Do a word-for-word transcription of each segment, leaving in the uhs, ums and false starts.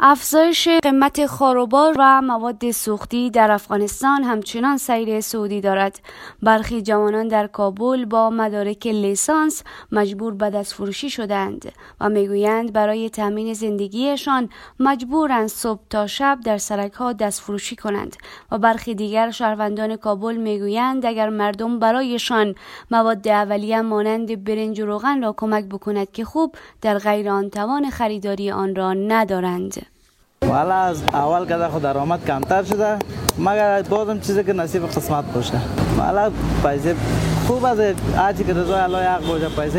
افزایش قیمت خاروبار و مواد سوختی در افغانستان همچنان سیر صعودی دارد. برخی جوانان در کابل با مدارک لیسانس مجبور به دستفروشی شدند و میگویند برای تامین زندگیشان مجبورند صبح تا شب در سرک‌ها دستفروشی کنند و برخی دیگر شهروندان کابل میگویند اگر مردم برایشان مواد اولیه مانند برنج و روغن را کمک بکند که خوب، در غیر آن توان خریداری آن را ندارند. والا از اول که خود درآمد کمتر شده، مگر بازم چیزی که نصیب قسمت باشه. والا پیسه خوب از آجی که رضای الله حق باشه، پیسه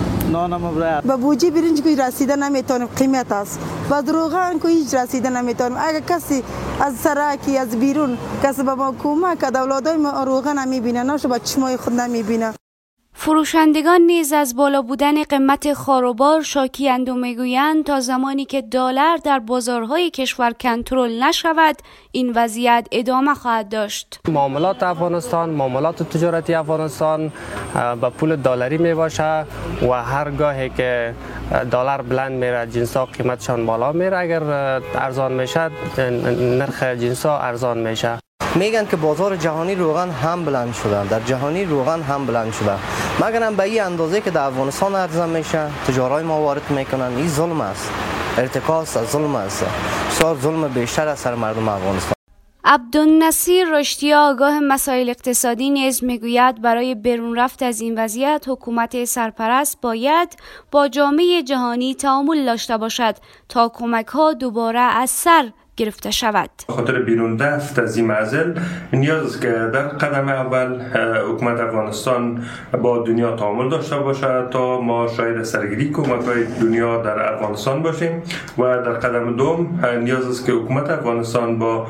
نانم برای با بوجی برنج کوی رسیده نمیتونیم، قیمت است. با روغن کوی هیچ رسیده نمیتونیم. اگر کسی از سرکی از بیرون کسی به ما کمک کنه، اولادای ما روغن نمیبینه، نشه با چشمای خود نمیبینه. فروشندگان نیز از بالا بودن قیمت خاروبار شاکی‌اند و میگویند تا زمانی که دلار در بازارهای کشور کنترل نشود، این وضعیت ادامه خواهد داشت. معاملات افغانستان، معاملات تجارتی افغانستان با پول دلاری می باشه و هر گاهی که دلار بلند میره جنس‌ها قیمتشان بالا میره، اگر ارزان میشه نرخ جنس‌ها ارزان میشه. میگن که بازار جهانی روغن هم بلند شده، در جهانی روغن هم بلند شده، مگر هم به این اندازه که در افغانستان ارزان میشه تجارای ما وارد میکنن. این ظلم است، ارتکاز از ظلم است، بسیار ظلم بیشتر از سر مردم افغانستان. عبدالنصیر رشدی آگاه مسائل اقتصادی نیز میگوید برای بیرون رفت از این وضعیت حکومت سرپرست باید با جامعه جهانی تعامل داشته باشد تا کمک ها دوباره از سر گرفته شود. خاطر بیرون رفت از این معضل نیاز است که در قدم اول حکومت افغانستان با دنیا تعامل داشته باشد تا ما شاید سرگیری کمک‌های دنیا در افغانستان باشیم و در قدم دوم نیاز است که حکومت افغانستان با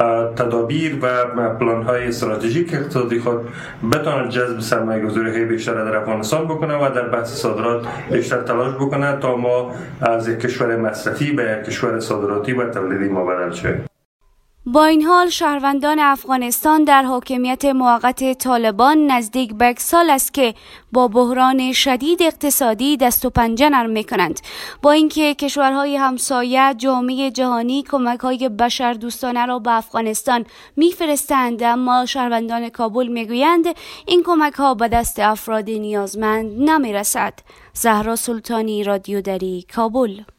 تدابیر و پلان‌های استراتژیک اقتصادی خود بتواند جذب سرمایه‌گذاری‌های بیشتر در افغانستان بکنه و در بحث صادرات بیشتر تلاش بکنه تا ما از یک کشور مصرفی به یک کشور صادراتی و تولیدی ما با این حال شهروندان افغانستان در حاکمیت موقت طالبان نزدیک به یک سال است که با بحران شدید اقتصادی دست و پنجه نرم می‌کنند. با اینکه کشورهای همسایه جامعه جهانی کمک‌های بشردوستانه را به افغانستان می‌فرستند، اما شهروندان کابل می‌گویند این کمک‌ها به دست افراد نیازمند نمی‌رسد. زهرا سلطانی، رادیو دری، کابل.